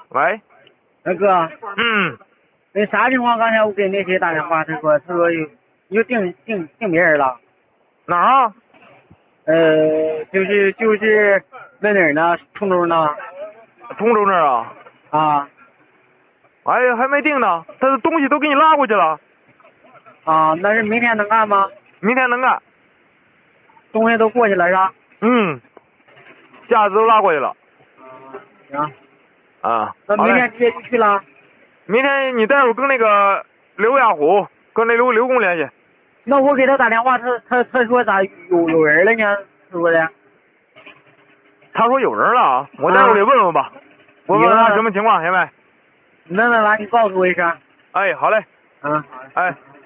喂， 那哥， 嗯， 那啥情况？刚才我给那谁打电话，他说又定别人了。 哪儿啊？ 就是在哪儿呢？通州呢？ 通州那儿啊？ 啊哎呀，还没定呢，他的东西都给你拉过去了， 啊，那是明天能干吗？ 明天能干。 东西都过去了是吧？ 嗯，架子都拉过去了。 行， 啊， 那好嘞。 明天直接就去了。 明天你待会儿跟那个刘亚虎，跟那刘工联系。 那我给他打电话，他说咋有人了呢？是不是？ 他说有人了啊，我待会儿给问问吧，我问问他什么情况，行没？ 问完你告诉我一声。 哎，好嘞。 啊，好嘞。 哎。